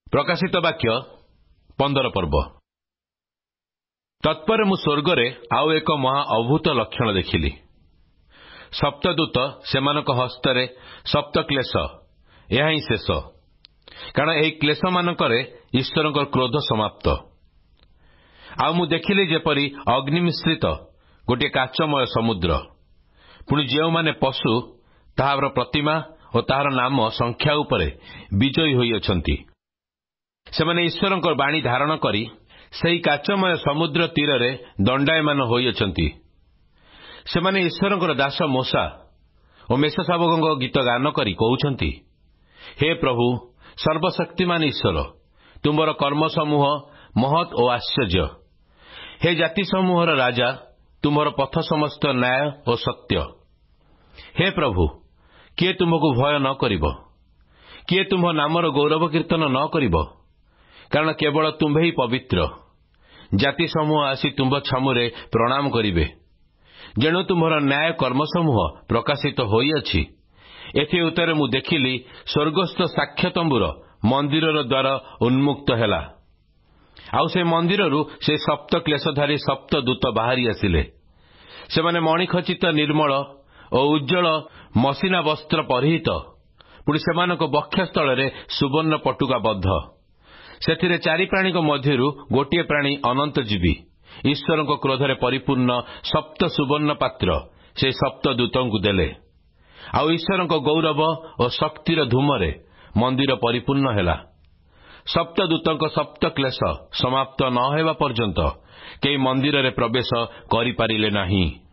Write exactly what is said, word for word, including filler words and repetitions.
ପ୍ରକାଶିତ ବାକ୍ୟ ପନ୍ଦର ପର୍ବ। ତତ୍ପରେ ମୁଁ ସ୍ୱର୍ଗରେ ଆଉ ଏକ ମହା ଅଭୂତ ଲକ୍ଷଣ ଦେଖିଲି। ସପ୍ତଦୂତ ସେମାନଙ୍କ ହସ୍ତରେ ସପ୍ତ କ୍ଲେଶ, ଏହା ହିଁ ଶେଷ, କାରଣ ଏହି କ୍ଲେଶମାନଙ୍କରେ ଈଶ୍ୱରଙ୍କ କ୍ରୋଧ ସମାପ୍ତ। ଆଉ ମୁଁ ଦେଖିଲି ଯେପରି ଅଗ୍ନିମିଶ୍ରିତ ଗୋଟିଏ କାଚମୟ ସମୁଦ୍ର। ପୁଣି ଯେଉଁମାନେ ପଶୁ, ତାହାର ପ୍ରତିମା ଓ ତାହାର ନାମ ସଂଖ୍ୟା ଉପରେ ବିଜୟୀ ହୋଇଅଛନ୍ତି, ସେମାନେ ଈଶ୍ୱରଙ୍କ ବାଣୀ ଧାରଣ କରି ସେହି କାଚମୟ ସମୁଦ୍ର ତୀରରେ ଦଣ୍ଡାୟମାନ ହୋଇଅଛନ୍ତି। ସେମାନେ ଈଶ୍ୱରଙ୍କର ଦାସ ମୋଶା ଓ ମେଷଶାବକଙ୍କ ଗୀତ ଗାନ କରି କହୁଛନ୍ତି, ହେ ପ୍ରଭୁ ସର୍ବଶକ୍ତିମାନ ଈଶ୍ୱର, ତୁମ୍ଭର କର୍ମସମୂହ ମହତ୍ ଓ ଆଶ୍ଚର୍ଯ୍ୟ। ହେ ଜାତି ସମୂହର ରାଜା, ତୁମ୍ଭର ପଥ ସମସ୍ତ ନ୍ୟାୟ ଓ ସତ୍ୟ। ହେ ପ୍ରଭୁ, କିଏ ତୁମ୍ଭକୁ ଭୟ ନ କରିବ? କିଏ ତୁମ୍ଭ ନାମର ଗୌରବ କୀର୍ତ୍ତନ ନ କରିବ? କାରଣ କେବଳ ତୁମ୍ଭେ ହିଁ ପବିତ୍ର। ଜାତି ସମୂହ ଆସି ତୁମ୍ଭ ଛାମୁରେ ପ୍ରଣାମ କରିବେ, ଯେଣୁ ତୁମ୍ଭର ନ୍ୟାୟ କର୍ମସମୂହ ପ୍ରକାଶିତ ହୋଇଅଛି। ଏଥି ଉତ୍ତରେ ମୁଁ ଦେଖିଲି, ସ୍ୱର୍ଗସ୍ଥ ସାକ୍ଷ୍ୟ ତମ୍ବୁର ମନ୍ଦିରର ଦ୍ୱାର ଉନ୍ମୁକ୍ତ ହେଲା। ଆଉ ସେ ମନ୍ଦିରରୁ ସେ ସପ୍ତ କ୍ଲେଶଧାରୀ ସପ୍ତ ଦୂତ ବାହାରି ଆସିଲେ। ସେମାନେ ମଣିଖଚିତ ନିର୍ମଳ ଓ ଉଜ୍ଜଳ ମସିନା ବସ୍ତ୍ର ପରିହିତ, ପୁଣି ସେମାନଙ୍କ ବକ୍ଷସ୍ଥଳରେ ସୁବର୍ଣ୍ଣ ପଟୁକା ବଦ୍ଧ। ସେଥିରେ ଚାରି ପ୍ରାଣୀଙ୍କ ମଧ୍ୟରୁ ଗୋଟିଏ ପ୍ରାଣୀ ଅନନ୍ତ ଜୀବୀ, ଈଶ୍ୱରଙ୍କ କ୍ରୋଧରେ ପରିପୂର୍ଣ୍ଣ ସପ୍ତ ସୁବର୍ଣ୍ଣ ପାତ୍ର ସେ ସପ୍ତ ଦୂତଙ୍କୁ ଦେଲେ। ଆଉ ଈଶ୍ୱରଙ୍କ ଗୌରବ ଓ ଶକ୍ତିର ଧୂମରେ ମନ୍ଦିର ପରିପୂର୍ଣ୍ଣ ହେଲା। ସପ୍ତଦୂତଙ୍କ ସପ୍ତ କ୍ଲେଶ ସମାପ୍ତ ନ ହେବା ପର୍ଯ୍ୟନ୍ତ କେହି ମନ୍ଦିରରେ ପ୍ରବେଶ କରିପାରିଲେ ନାହିଁ।